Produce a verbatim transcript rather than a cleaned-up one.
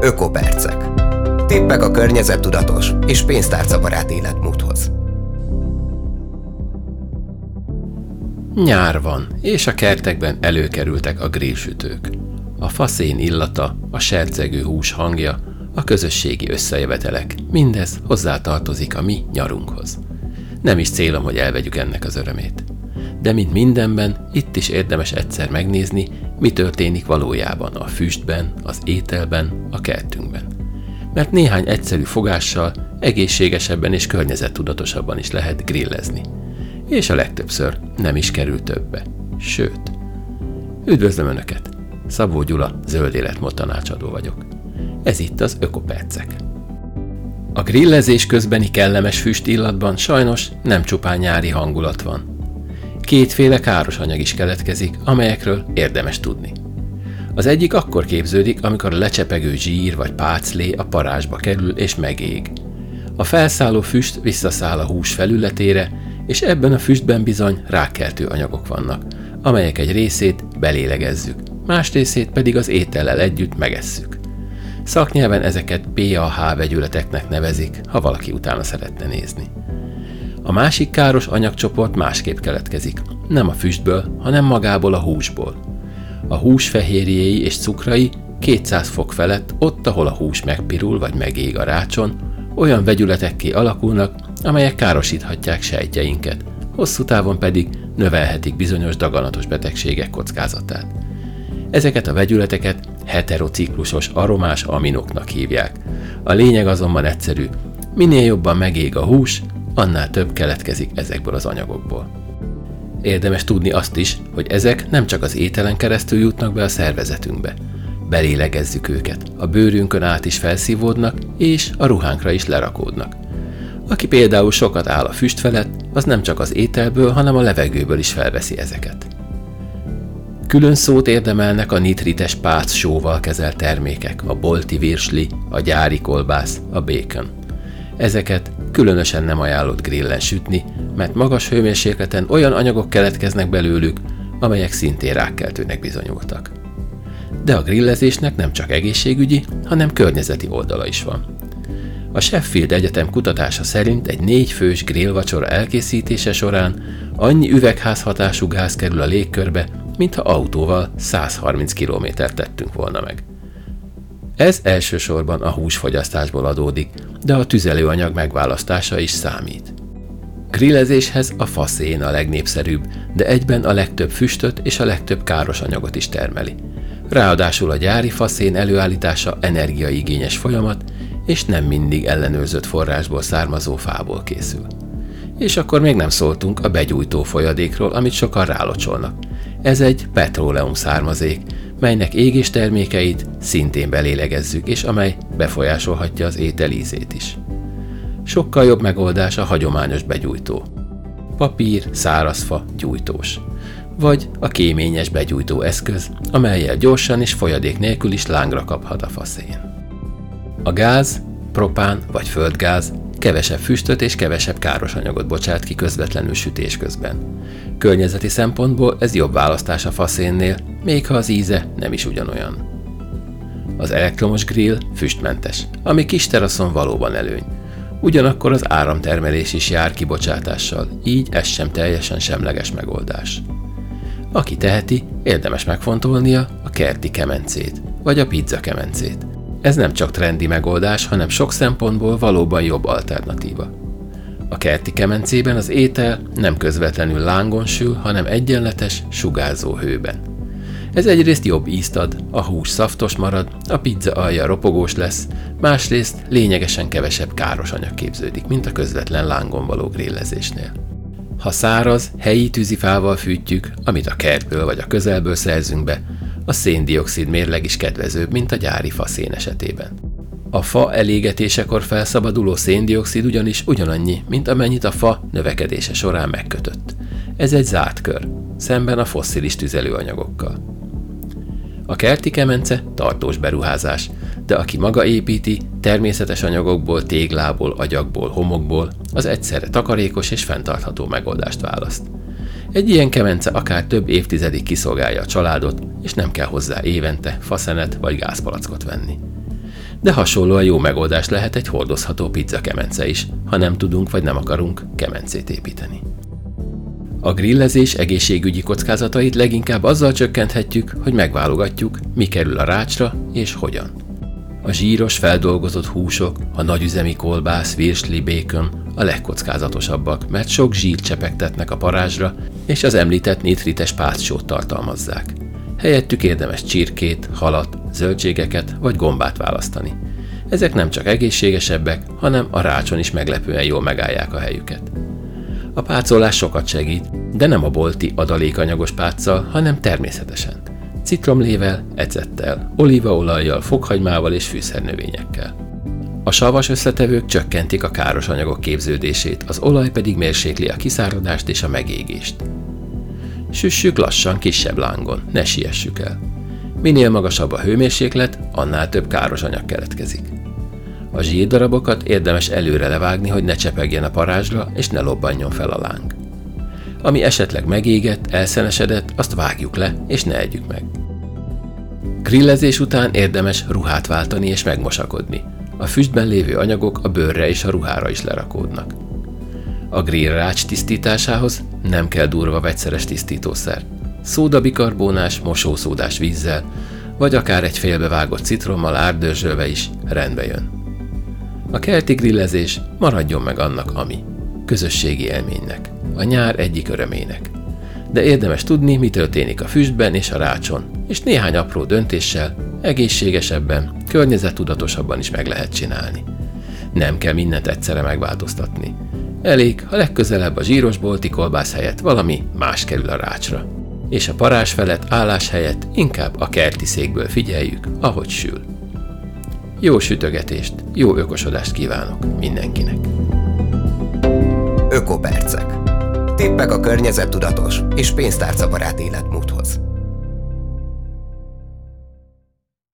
Ökopercek. Tippek a környezettudatos és pénztárcabarát életmódhoz. Nyár van, és a kertekben előkerültek a grillsütők. A faszén illata, a sercegő hús hangja, a közösségi összejövetelek, mindez hozzátartozik a mi nyarunkhoz. Nem is célom, hogy elvegyük ennek az örömét. De mint mindenben, itt is érdemes egyszer megnézni, mi történik valójában a füstben, az ételben, a kertünkben. Mert néhány egyszerű fogással egészségesebben és környezettudatosabban is lehet grillezni. És a legtöbbször nem is kerül többe. Sőt. Üdvözlöm Önöket! Szabó Gyula, zöld életmód tanácsadó vagyok. Ez itt az Ökopercek. A grillezés közbeni kellemes füstillatban sajnos nem csupán nyári hangulat van. Kétféle káros anyag is keletkezik, amelyekről érdemes tudni. Az egyik akkor képződik, amikor a lecsepegő zsír vagy páclé a parázsba kerül és megég. A felszálló füst visszaszáll a hús felületére, és ebben a füstben bizony rákkeltő anyagok vannak, amelyek egy részét belélegezzük, más részét pedig az étellel együtt megesszük. Szaknyelven ezeket pé á há vegyületeknek nevezik, ha valaki utána szeretne nézni. A másik káros anyagcsoport másképp keletkezik, nem a füstből, hanem magából a húsból. A hús fehérjéi és cukrai kétszáz fok felett, ott, ahol a hús megpirul vagy megég a rácson, olyan vegyületekké alakulnak, amelyek károsíthatják sejtjeinket, hosszú távon pedig növelhetik bizonyos daganatos betegségek kockázatát. Ezeket a vegyületeket heterociklusos aromás aminoknak hívják. A lényeg azonban egyszerű, minél jobban megég a hús, annál több keletkezik ezekből az anyagokból. Érdemes tudni azt is, hogy ezek nem csak az ételen keresztül jutnak be a szervezetünkbe. Belélegezzük őket, a bőrünkön át is felszívódnak, és a ruhánkra is lerakódnak. Aki például sokat áll a füst felett, az nem csak az ételből, hanem a levegőből is felveszi ezeket. Külön szót érdemelnek a nitrites pác sóval kezelt termékek, a bolti virsli, a gyári kolbász, a bacon. Ezeket különösen nem ajánlott grillen sütni, mert magas hőmérsékleten olyan anyagok keletkeznek belőlük, amelyek szintén rákkeltőnek bizonyultak. De a grillezésnek nem csak egészségügyi, hanem környezeti oldala is van. A Sheffield Egyetem kutatása szerint egy négy fős grillvacsora elkészítése során annyi üvegházhatású gáz kerül a légkörbe, mintha autóval száz harminc kilométert tettünk volna meg. Ez elsősorban a húsfogyasztásból adódik, de a tüzelőanyag megválasztása is számít. Grillezéshez a faszén a legnépszerűbb, de egyben a legtöbb füstöt és a legtöbb káros anyagot is termeli. Ráadásul a gyári faszén előállítása energiaigényes folyamat, és nem mindig ellenőrzött forrásból származó fából készül. És akkor még nem szóltunk a begyújtó folyadékról, amit sokan rálocsolnak. Ez egy petróleum származék, melynek égés termékeit szintén belélegezzük, és amely befolyásolhatja az étel ízét is. Sokkal jobb megoldás a hagyományos begyújtó. Papír, szárazfa, gyújtós. Vagy a kéményes begyújtó eszköz, amellyel gyorsan és folyadék nélkül is lángra kaphat a faszén. A gáz, propán vagy földgáz kevesebb füstöt és kevesebb káros anyagot bocsát ki közvetlenül sütés közben. Környezeti szempontból ez jobb választás a faszénnél, még ha az íze nem is ugyanolyan. Az elektromos grill füstmentes, ami kis teraszon valóban előny. Ugyanakkor az áramtermelés is jár kibocsátással, így ez sem teljesen semleges megoldás. Aki teheti, érdemes megfontolnia a kerti kemencét, vagy a pizza kemencét. Ez nem csak trendi megoldás, hanem sok szempontból valóban jobb alternatíva. A kerti kemencében az étel nem közvetlenül lángon sül, hanem egyenletes, sugárzó hőben. Ez egyrészt jobb ízt ad, a hús szaftos marad, a pizza alja ropogós lesz, másrészt lényegesen kevesebb káros anyag képződik, mint a közvetlen lángon való grillezésnél. Ha száraz, helyi tűzifával fűtjük, amit a kertből vagy a közelből szerzünk be, a szén-dioxid mérleg is kedvezőbb, mint a gyári faszén esetében. A fa elégetésekor felszabaduló szén-dioxid ugyanis ugyanannyi, mint amennyit a fa növekedése során megkötött. Ez egy zárt kör, szemben a fosszilis tüzelőanyagokkal. A kerti kemence tartós beruházás, de aki maga építi, természetes anyagokból, téglából, agyagból, homokból, az egyszerre takarékos és fenntartható megoldást választ. Egy ilyen kemence akár több évtizedig kiszolgálja a családot, és nem kell hozzá évente faszenet vagy gázpalackot venni. De hasonlóan jó megoldás lehet egy hordozható pizza kemence is, ha nem tudunk vagy nem akarunk kemencét építeni. A grillezés egészségügyi kockázatait leginkább azzal csökkenthetjük, hogy megválogatjuk, mi kerül a rácsra és hogyan. A zsíros, feldolgozott húsok, a nagyüzemi kolbász, virsli, békön a legkockázatosabbak, mert sok zsírt csepegtetnek a parázsra, és az említett nitrites pászcsót tartalmazzák. Helyettük érdemes csirkét, halat, zöldségeket vagy gombát választani. Ezek nem csak egészségesebbek, hanem a rácson is meglepően jól megállják a helyüket. A pácolás sokat segít, de nem a bolti adalékanyagos páccal, hanem természetesen. Citromlével, ecettel, olívaolajjal, fokhagymával és fűszernövényekkel. A savas összetevők csökkentik a káros anyagok képződését, az olaj pedig mérsékli a kiszáradást és a megégést. Süssük lassan kisebb lángon, ne siessük el. Minél magasabb a hőmérséklet, annál több káros anyag keletkezik. A zsírdarabokat érdemes előre levágni, hogy ne csepegjen a parázsra és ne lobbanjon fel a láng. Ami esetleg megégett, elszenesedett, azt vágjuk le és ne együk meg. Grillezés után érdemes ruhát váltani és megmosakodni. A füstben lévő anyagok a bőrre és a ruhára is lerakódnak. A grillrács tisztításához nem kell durva vegyszeres tisztítószer. Szódabikarbónás, mosószódás vízzel, vagy akár egy félbevágott citrommal árdörzsölve is rendbe jön. A kelti grillezés maradjon meg annak, ami közösségi élménynek, a nyár egyik örömének. De érdemes tudni, mi történik a füstben és a rácson, és néhány apró döntéssel egészségesebben, környezettudatosabban is meg lehet csinálni. Nem kell mindent egyszerre megváltoztatni. Elég, ha legközelebb a zsíros bolti kolbász helyett valami más kerül a rácsra. És a parázs felett állás helyett inkább a kerti székből figyeljük, ahogy sül. Jó sütögetést, jó ökosodást kívánok mindenkinek! Ökopercek. Tippek a környezettudatos és pénztárcabarát életmódhoz.